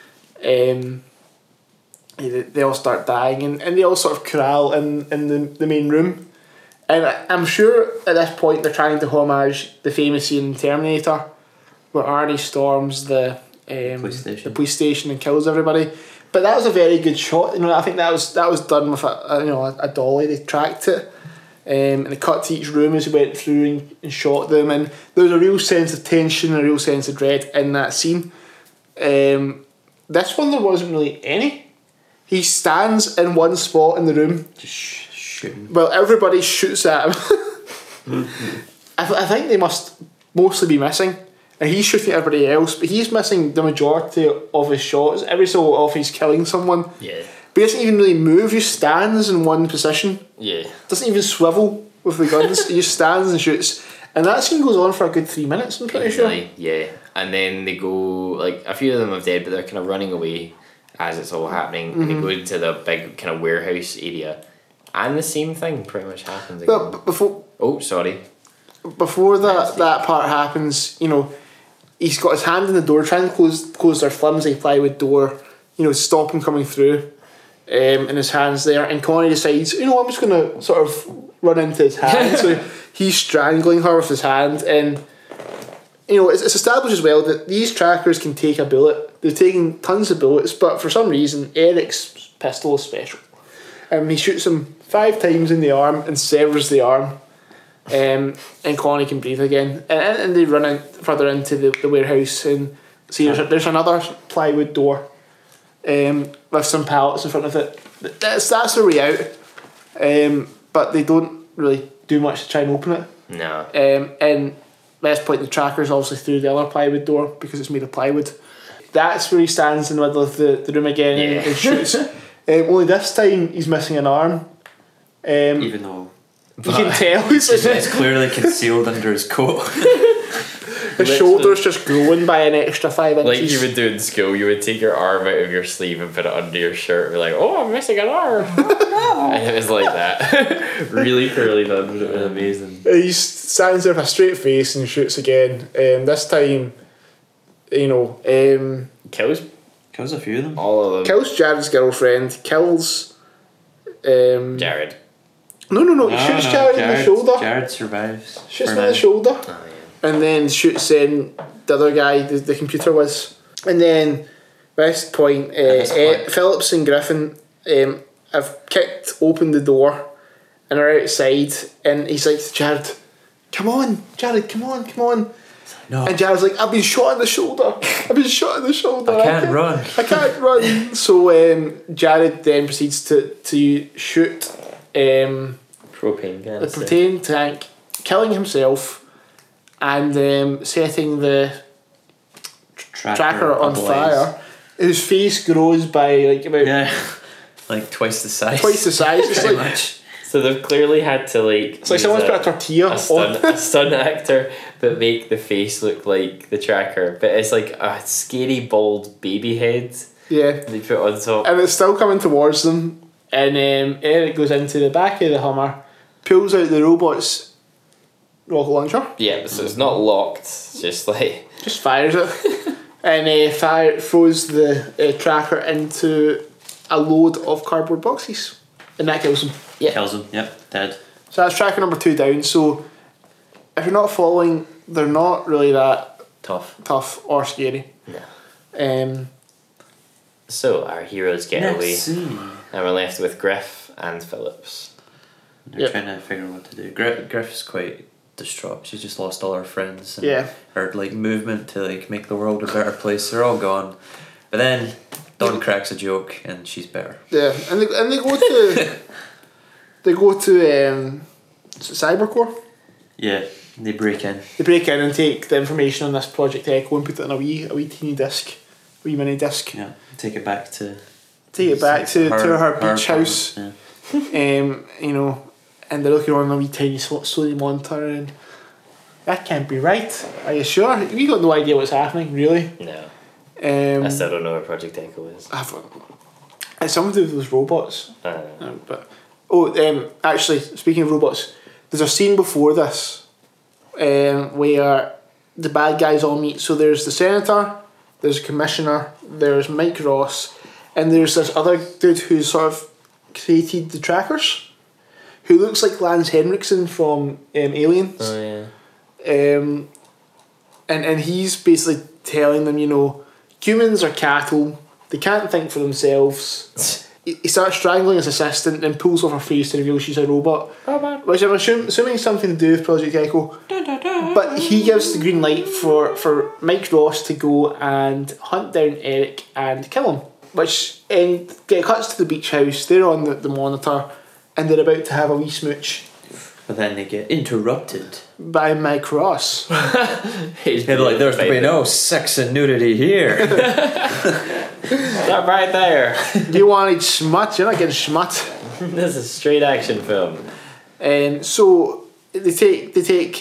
They all start dying and they all sort of corral in the main room. And I'm sure at this point they're trying to homage the famous scene in Terminator where Arnie storms the police station and kills everybody. But that was a very good shot. I think that was done with a dolly. They tracked it, and they cut to each room as he went through and shot them. And there was a real sense of tension, a real sense of dread in that scene. This one there wasn't really any. He stands in one spot in the room, Just shooting. well, everybody shoots at him. I think they must mostly be missing. And he's shooting at everybody else, but he's missing the majority of his shots. Every so often he's killing someone. Yeah. But he doesn't even really move, he stands in one position. Yeah. Doesn't even swivel with the guns, he just stands and shoots. And that scene goes on for a good 3 minutes, I'm pretty sure. Yeah. And then they go, like, a few of them are dead, but they're kind of running away as it's all happening. And they go into the big kind of warehouse area. And the same thing pretty much happens again. But before that part happens, he's got his hand in the door, trying to close their flimsy plywood door, stop him coming through, and his hand's there. And Connie decides, I'm just going to sort of run into his hand. So he's strangling her with his hand. And, it's established as well that these trackers can take a bullet. They're taking tons of bullets, but for some reason, Eric's pistol is special. He shoots him 5 times in the arm and severs the arm. And Connie can breathe again, and they run further into the warehouse and see there's another plywood door with some pallets in front of it. That's the way out, but they don't really do much to try and open it. No. And at this point the tracker's obviously through the other plywood door because it's made of plywood. That's where he stands in the middle of the room again and shoots. Only this time he's missing an arm. Even though you can tell it's clearly concealed under his coat. his shoulder's just growing by an extra 5 inches. Like you would do in school, you would take your arm out of your sleeve and put it under your shirt and be like, oh, I'm missing an arm. And it was like that. Really poorly done, but it was amazing. He stands there with a straight face and shoots again. This time, Kills a few of them. All of them. kills Jared's girlfriend, kills... Jared. No, he shoots Jared in the shoulder. Jared survives. Shoots for him in now. the shoulder. Oh, yeah. And then shoots the other guy, the computer was. And then, at this point, Phillips and Griffin have kicked open the door and are outside. And he's like, Jared, come on. No. And Jared's like, I've been shot in the shoulder. I can't run. I can't run. So Jared then proceeds to shoot Propane gun. the propane tank, killing himself and setting the tracker on ablaze. fire. His face grows by about like twice the size. It's Pretty like much. So they've clearly had to it's like someone's put a tortilla a stunt, on. a stunt actor, but make the face look like the tracker. But it's like a scary bald baby head Yeah. they put on top. And it's still coming towards them. And Eric goes into the back of the Hummer, pulls out the robot's rocket launcher, Yeah, so it's not locked. It's just like just fires it, and throws the tracker into a load of cardboard boxes. And that kills him. yeah. Kills him. Yep, dead. So that's tracker number 2 down. So if you're not following, they're not really that tough or scary. No. So our heroes get away, Next scene. and we're left with Griff and Phillips. They're trying to figure out what to do. Griff's quite distraught. She's just lost all her friends. And Yeah. her like movement to like make the world a better place. They're all gone. But then Dawn cracks a joke and she's better. Yeah, and they go to they go to Cybercore. Yeah, they break in. They break in and take the information on this Project Echo and put it in a wee teeny disc, wee mini disc. Yeah, take it back to. Take it back to her beach farm, house. Yeah. You know, and they're looking on a wee tiny slowly monitor and that can't be right. Are you sure? We got no idea what's happening, really. No. I I still don't know where Project Echo is. It's something to do with those robots. But Actually, speaking of robots, there's a scene before this where the bad guys all meet. So there's the senator, there's the commissioner, there's Mike Ross, and there's this other dude who's sort of created the trackers, who looks like Lance Henriksen from Aliens. Oh yeah. And he's basically telling them, you know, humans are cattle, they can't think for themselves. He starts strangling his assistant and pulls off her face to reveal she's a robot. Which I'm assuming something to do with Project Echo. But he gives the green light for Mike Ross to go and hunt down Eric and kill him. Which get cuts to the beach house, they're on the monitor and they're about to have a wee smooch. But then they get interrupted. By Mike Ross. They're like, there's to be no sex and nudity here. That right there. You wanted smut, you're not getting smut. This is a straight action film. And so they take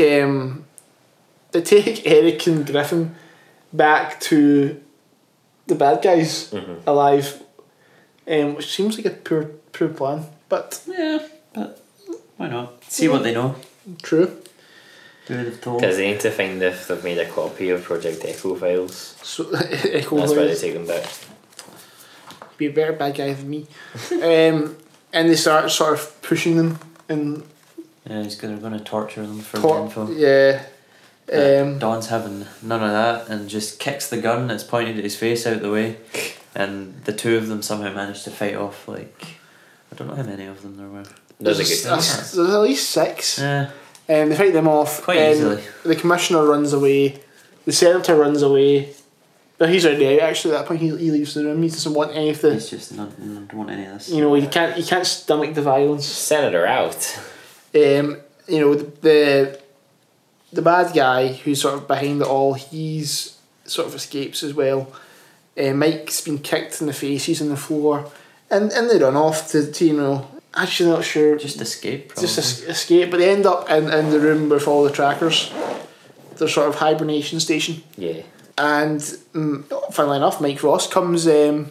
Eric and Griffin back to the bad guys alive, which seems like a poor plan, but Yeah, but why not? See what they know. true. Do what they've told. Because they need to find if they've made a copy of Project Echo files. So Echo That's why they Boys, take them back. be a better bad guy than me. And they start sort of pushing them and Yeah, they're going to torture them for the info. yeah. Don's having none of that and just kicks the gun that's pointed at his face out the way, and the two of them somehow manage to fight off. Like, I don't know how many of them there were. There's a good There's at least 6. Yeah, They fight them off. Quite and easily. The commissioner runs away. The senator runs away. But he's already out. Actually, at that point, he leaves the room. He doesn't want any of the. he's just not don't want any of this. You know, he can't stomach the violence. Senator out. You know, the bad guy who's sort of behind it all, he's sort of escapes as well. Mike's been kicked in the face. He's on the floor, and they run off to you know. Actually, not sure. Just escape. Probably. Just escape, but they end up in the room with all the trackers. Their sort of hibernation station. Yeah. And funnily enough, Mike Ross comes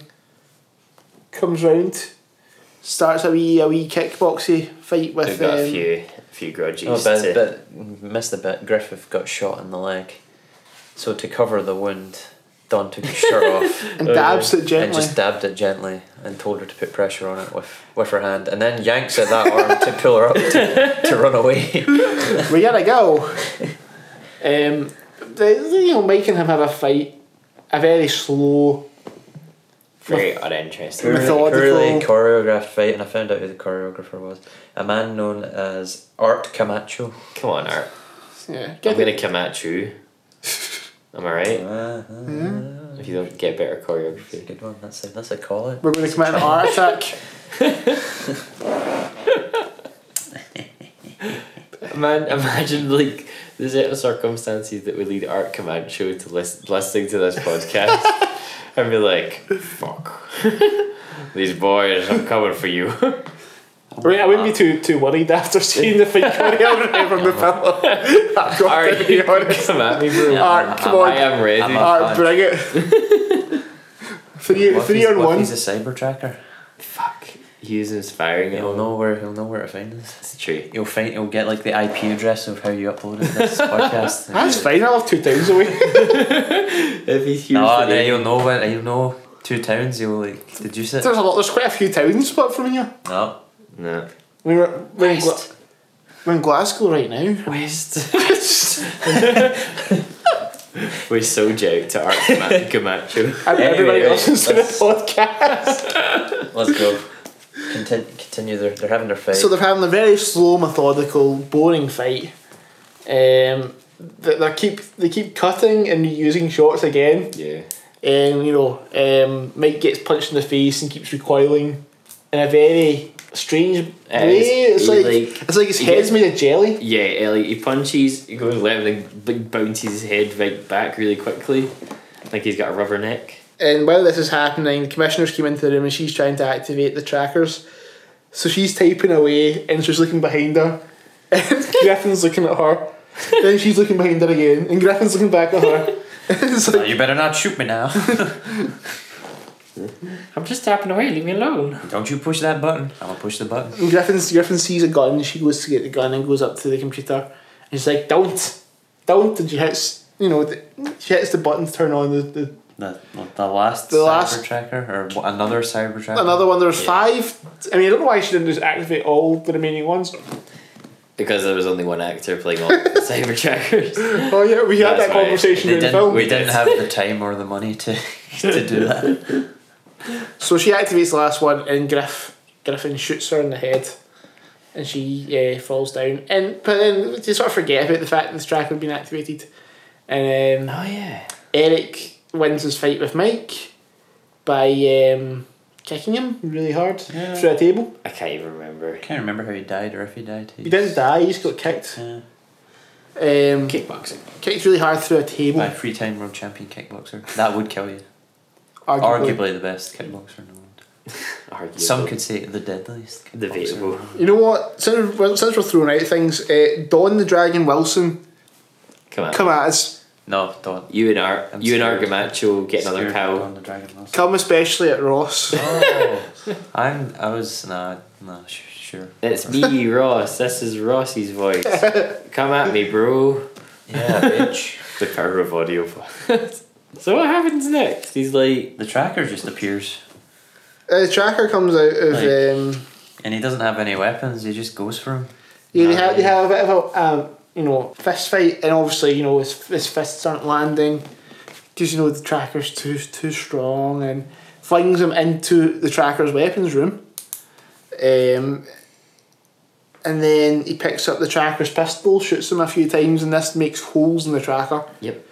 round, starts a wee kickboxy fight with. We've got a few grudges. Oh, but missed the bit. Griffith got shot in the leg, so to cover the wound, Dawn took his shirt off and dabs it and gently. just dabbed it gently and told her to put pressure on it with her hand, and then yanks at that arm to pull her up to run away. We gotta go. Mike and him have a fight, a very slow. Very uninteresting. Methodical. Poorly choreographed fight, and I found out who the choreographer was. A man known as Art Camacho. Come on, Art. Yeah, I'm going to come at you. Am I right? If you don't get better choreography. Good one. That's a call out. We're going to commit an art attack. Man, imagine like the set of circumstances that would lead Art Camacho to listening to this podcast and be like, fuck. These boys, I'm coming for you. I wouldn't be too worried after seeing the fight choreography from the film. I've got Art, to be honest. come at me, bro. Art, come on. I am ready. Art, bring it. three on one. He's a cyber tracker. Fuck. He's inspiring it. He'll know where to find us. It's true. He'll get like the IP address of how you uploaded this podcast. That's fine. I'll have 2 towns away. If he's huge. Then you'll know 2 towns. You'll like deduce it. There's quite a few towns split from here. No. No. We're in Glasgow right now. West. We're so jacked to Art Camacho. And everybody Anyway, listens to the podcast. Let's go. Continue. They're having their fight. So they're having a very slow, methodical, boring fight. They keep cutting and reusing shots again. Yeah. Mike gets punched in the face and keeps recoiling in a very strange way. It's like his head's made of jelly. Yeah, like he punches, he goes left and like bounces his head right back really quickly. Like he's got a rubber neck. And while this is happening, the commissioners came into the room and she's trying to activate the trackers. So she's typing away and she's looking behind her. And Griffin's looking at her. Then she's looking behind her again. And Griffin's looking back at her. It's like, You better not shoot me now. I'm just tapping away, leave me alone. Don't you push that button. I'm gonna push the button. and Griffin sees a gun. She goes to get the gun and goes up to the computer. And she's like, don't. And she hits, she hits the button to turn on the The last cyber tracker or another cyber tracker. another one. There's 5. I mean, I don't know why she didn't just activate all the remaining ones. Because there was only one actor playing all the cyber trackers. Oh yeah, we had That's that conversation in the film. We didn't have the time or the money to do that. So she activates the last one, and Griffin shoots her in the head, and she falls down. But then they sort of forget about the fact that the tracker had been activated, and Oh yeah. Eric wins his fight with Mike by kicking him really hard through a table. I can't even remember. I can't remember how he died or if he died. He didn't die; he just got kicked. Yeah. Kickboxing. Kicked really hard through a table. By 3-time world champion kickboxer. That would kill you. Arguably. Arguably the best kickboxer in the world. Arguably. Some could say the deadliest. kickboxer. Debatable. You know what? Since we're throwing out things, Don the Dragon Wilson, Come on. come at us. No, don't. You and scared. Argamacho get another Scared pal. on the Dragon Wilson. Come especially at Ross. Sure. It's me, Ross. This is Ross's voice. Come at me, bro. Yeah, bitch. The power of audio. So what happens next? He's like, The tracker just appears. The tracker comes out of. And he doesn't have any weapons, he just goes for him. Yeah, they have a bit of a fist fight, and obviously his fists aren't landing because the tracker's too strong, and flings him into the tracker's weapons room. And then he picks up the tracker's pistol, shoots him a few times, and this makes holes in the tracker. yep.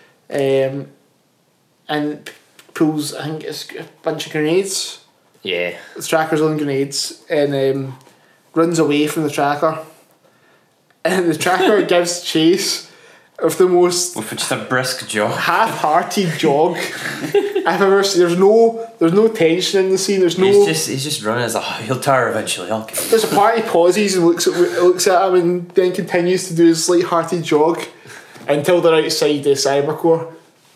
And pulls, I think it's a bunch of grenades. Yeah. The tracker's on grenades, and runs away from the tracker. And the tracker gives chase of the most With just a brisk jog. half-hearted jog I've ever seen. There's no tension in the scene. There's no. He's just running as he'll tire eventually. I'll kill him. There's a part he pauses and looks at him, and then continues to do his light-hearted jog until they're outside the cybercore,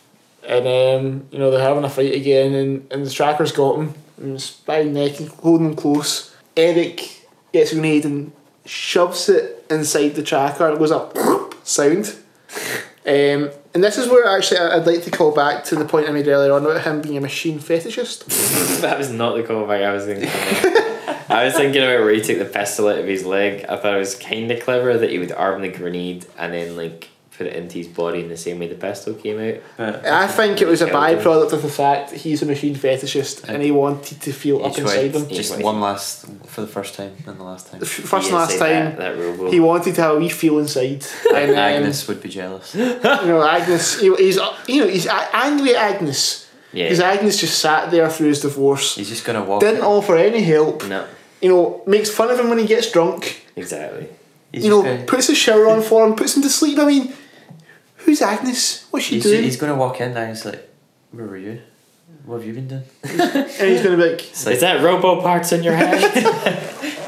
and they're having a fight again, and the tracker's got him and he's by the neck and holding him close. Eric gets a grenade and shoves it inside the tracker, and it goes up sound. And this is where actually I'd like to call back to the point I made earlier on about him being a machine fetishist. That was not the callback I was thinking of. I was thinking about where he took the pistol out of his leg. I thought it was kind of clever that he would arm the grenade and then put it into his body in the same way the pistol came out. I think it was a byproduct of the fact that he's a machine fetishist and he wanted to feel up inside him. Just one last for the first time and the last time. First and last time, that robo. he wanted to have a wee feel inside. And Agnes would be jealous. Agnes, he's angry at Agnes. Yeah. Because Agnes just sat there through his divorce. He's just gonna walk. Didn't offer any help. No. Makes fun of him when he gets drunk. Exactly. Puts his shower on for him, puts him to sleep. I mean, who's Agnes? What's she doing? He's gonna walk in and he's like, "Where were you? What have you been doing?" And he's gonna be like, Is that robo parts in your head?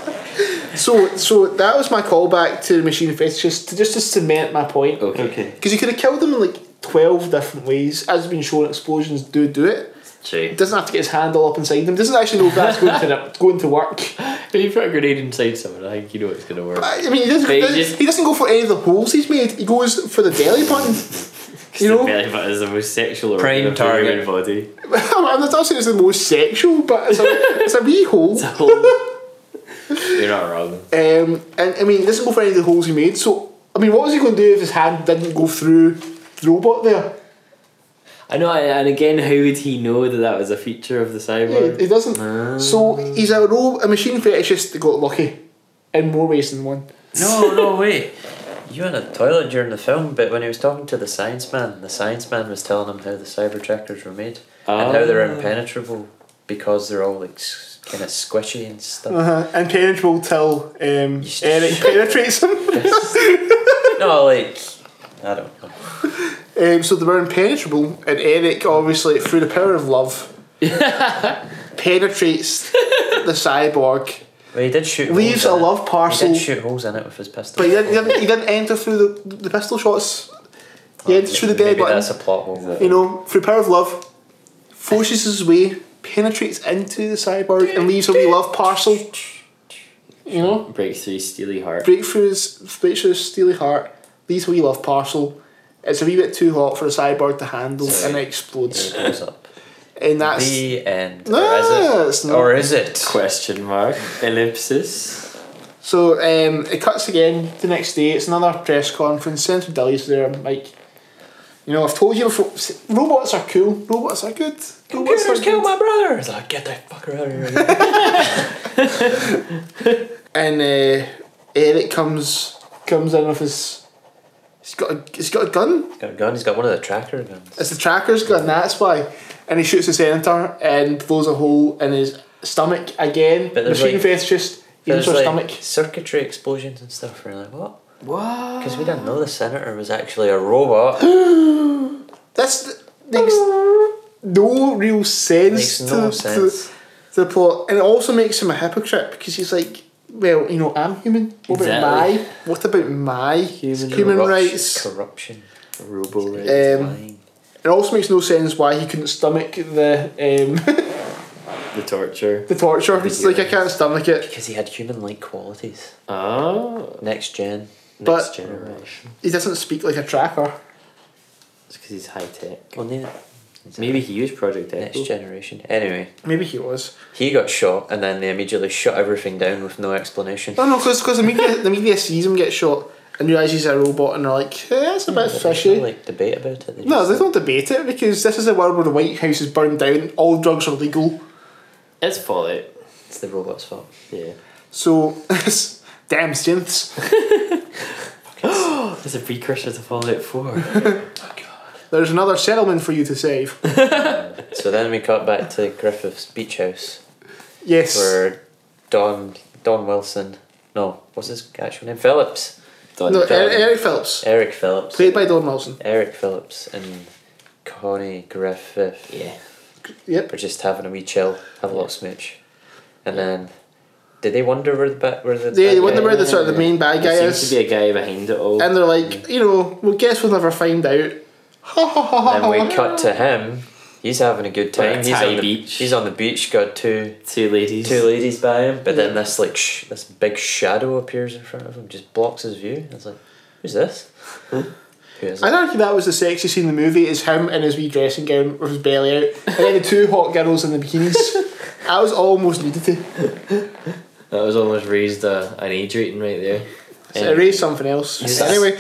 So that was my callback to the machine fetishist, just to cement my point. Okay. Because you could have killed him in 12 different ways. As has been shown, explosions do it. True. He doesn't have to get his hand all up inside him. Doesn't actually know if that's going to work. If you put a grenade inside someone, I think you know it's going to work. I mean, he doesn't go for any of the holes he's made. He goes for the belly button. The belly button is the most sexual Prime organ of the target. human body. I'm not saying it's the most sexual, but it's a wee hole. It's a hole. You're not wrong. And I mean, he doesn't go for any of the holes he made. So I mean, what was he going to do if his hand didn't go through the robot there? I know, and again, how would he know that was a feature of the cyborg? He doesn't. So he's a machine fetishist that got lucky in more ways than one. No, wait. You were in a toilet during the film, but when he was talking to the science man was telling him how the cyber trackers were made and how they're impenetrable because they're all like kind of squishy and stuff. Impenetrable till Eric penetrates him. No, like, I don't know. So they were impenetrable, and Eric, obviously, through the power of love, penetrates the cyborg. Well, he did shoot. Leaves a love parcel. He did shoot holes in it with his pistol. But he didn't enter through the pistol shots. He entered through the dead Maybe button. that's a plot hole. You know, through power of love, forces his way, penetrates into the cyborg, and leaves a wee love parcel. You know, breaks through his steely heart. Breaks through his steely heart, leaves a wee love parcel. It's a wee bit too hot for the cyborg to handle, and it explodes. It goes up. And that's the end. No, it's not. Or is it? Question mark. Ellipsis. So it cuts again the next day. It's another press conference. Senator Dilly's there. Like, you know, I've told you before. Robots are cool. Robots are good. Computers kill my brother. It's like, get that fucker out of here. And Eric comes in with his. He's got a gun. He's got a gun. He's got one of the tracker guns. It's the tracker's gun. That's why. And he shoots the senator and blows a hole in his stomach again. But there's Machine like, Fest just into her like stomach. Circuitry explosions and stuff. We're like, what? What? Because we didn't know the senator was actually a robot. Makes no real sense. Makes no sense. To the plot, and it also makes him a hypocrite because he's like, well, you know, I'm human. What about my human rights? Corruption. Robo rights. It also makes no sense why he couldn't stomach the the torture. The torture. It's like, I can't stomach it. Because he had human-like qualities. Oh. Next generation. He doesn't speak like a tracker. It's because he's high tech. Well, maybe he used Project Echo. Next generation. Anyway. Maybe he was. He got shot and then they immediately shut everything down with no explanation. No, because the media sees him get shot and realises he's a robot and they're like, hey, that's a bit fishy. They don't debate about it. They don't debate it because this is a world where the White House is burned down, all drugs are legal. It's Fallout. It's the robot's fault. Yeah. So, damn synths. There's a precursor to Fallout 4. Oh god. There's another settlement for you to save. So then we cut back to Griffith's beach house. Yes. Where Don Wilson. No, what's his actual name? Phillips. Eric Phillips. Eric Phillips. Played by Don Wilson. Eric Phillips and Connie Griffith. Yeah. Yep. We're just having a wee chill, have a little smooch. And then, did they wonder where the They wonder where the sort of the main bad guy there is. seems to be a guy behind it all. And they're like, you know, well, guess we'll never find out. And we cut to him. He's having a good time. He's on the beach. He's on the beach. Got two ladies by him. But then this this big shadow appears in front of him, just blocks his view. I was like, who's this? Who is it? I don't think that was the sexy scene in the movie. Is him in his wee dressing gown with his belly out, and then the two hot girls in the bikinis. I was almost needed to. That was almost raised an age rating right there. So erase something else. Anyway,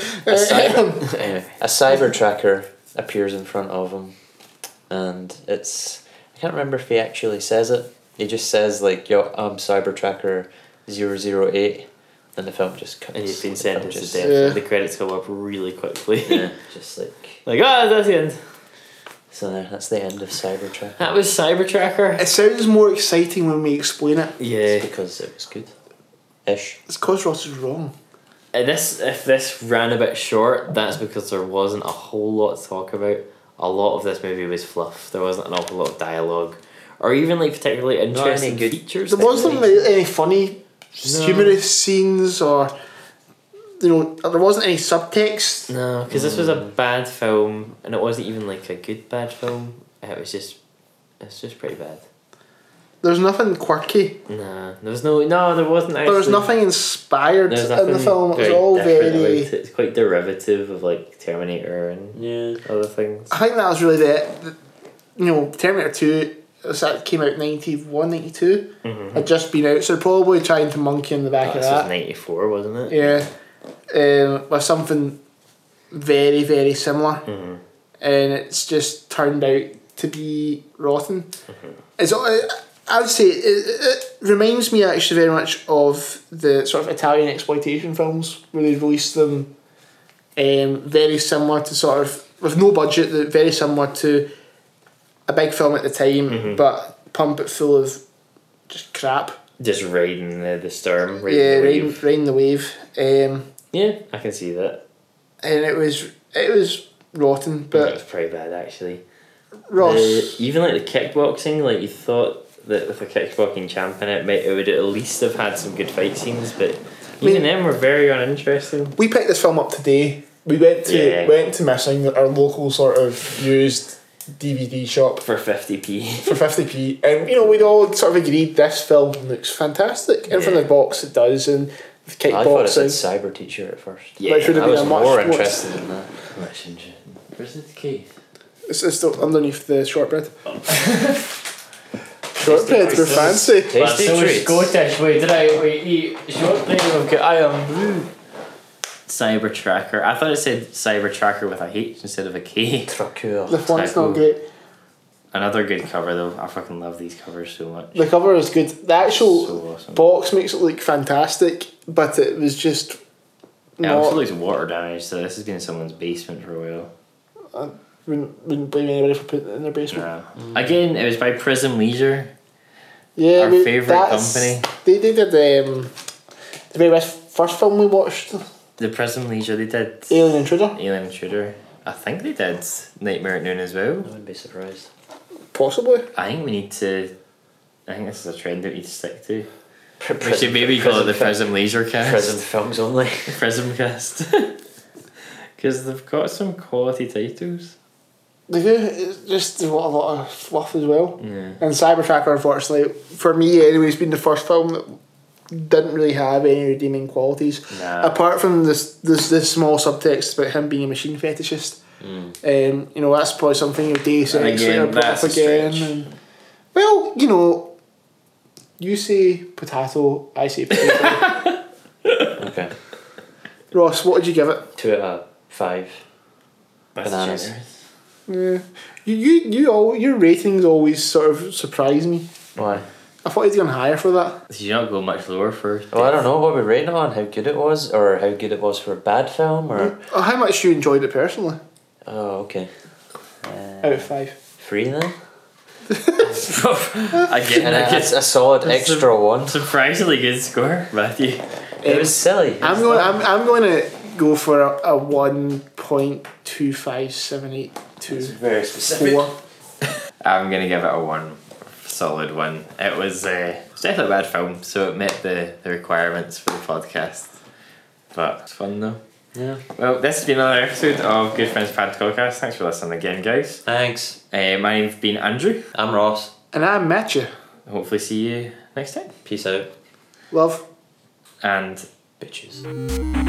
a cyber tracker appears in front of him, and it's, I can't remember if he actually says it. He just says like, "Yo, I'm cyber tracker 008," and the film just cuts. And he's been sentenced to death. Yeah. The credits come up really quickly. Yeah, just like that's the end. So that's the end of Cyber Tracker. That was Cyber Tracker. it sounds more exciting when we explain it. Yeah. Because it was good. Ish. It's because Ross is wrong. If this ran a bit short, that's because there wasn't a whole lot to talk about. A lot of this movie was fluff. There wasn't an awful lot of dialogue, or even like particularly interesting good features. There wasn't any funny, humorous scenes, or there wasn't any subtext. No, because this was a bad film, and it wasn't even like a good bad film. It's just pretty bad. There's nothing quirky. Nah, there wasn't. Actually, There was nothing inspired There's in the film. It was all different very. about it. It's quite derivative of like Terminator and other things. I think that was really Terminator 2 that came out 91, 92 had just been out, so they're probably trying to monkey in the back of This was that. 94, wasn't it? Yeah, with something very, very similar, and it's just turned out to be rotten. It's, I would say it reminds me actually very much of the sort of Italian exploitation films where they released them Very similar to sort of, with no budget, very similar to a big film at the time, but pump it full of just crap. Just riding the storm. Riding the wave. Yeah, I can see that. And it was rotten, It but was pretty bad actually. Ross. Even like the kickboxing, like you thought that with a kickboxing champ in it, it would at least have had some good fight scenes, but even them were very uninteresting. We picked this film up today. We went to Missing, our local sort of used DVD shop For 50p. for 50p, and we'd all sort of agreed this film looks fantastic. And from the box it does, and the kickboxing. I thought it said Cyber Teacher at first. Yeah, Which would have I been was a much more interested in that. Where's the key? It's still underneath the shortbread. Shortbread, we're fancy. Tasty So we're treats. Scottish. Wait, did I eat shortbread? We've got I am blue. Cyber Tracker. I thought it said Cyber Tracker with a H instead of a K. Tracure. The font's Typo. not great. Another good cover though. I fucking love these covers so much. The cover is good. The actual So awesome. box makes it look fantastic, but it was just It also not. looks water damage, so this has been in someone's basement for a while. Wouldn't blame anybody for putting it in their basement. Nah. Again, it was by Prism Leisure. Yeah, Our favourite company. They did the very first film we watched, The Prism Leisure, they did Alien Intruder. Alien Intruder. I think they did Nightmare at Noon as well. I wouldn't be surprised. Possibly. I think this is a trend that we need to stick to. We should maybe call it the Prism Leisure cast. Prism films only. Prism cast. Because they've got some quality titles. They do. It's just a lot of fluff as well. Yeah. And Cybertracker, unfortunately, for me anyway, has been the first film that didn't really have any redeeming qualities. Nah. Apart from this small subtext about him being a machine fetishist. That's probably something your day And again, that's a stretch. And, well, you say potato, I say potato. Okay. Ross, what did you give it? 2 out of 5. That's Bananas. generous. Yeah. Your ratings always sort of surprise me. Why? I thought you'd gone higher for that. Did you not go much lower for? Well, I don't know what we rated it on, how good it was, or how good it was for a bad film, or... How much you enjoyed it personally? Oh, okay. Out of 5. 3 then? Again, And it's a solid That's extra 1. surprisingly good score, Matthew. It was silly. I'm going to go for a 1.25782. very specific. 4. I'm gonna give it a 1, solid 1. It was it's definitely a bad film, so it met the requirements for the podcast. But it's fun though. Yeah. Well, this has been another episode of Good Friends Podcast. Thanks for listening again, guys. Thanks. My name's been Andrew. I'm Ross. And I met you. Hopefully see you next time. Peace out. Love. And Bitches.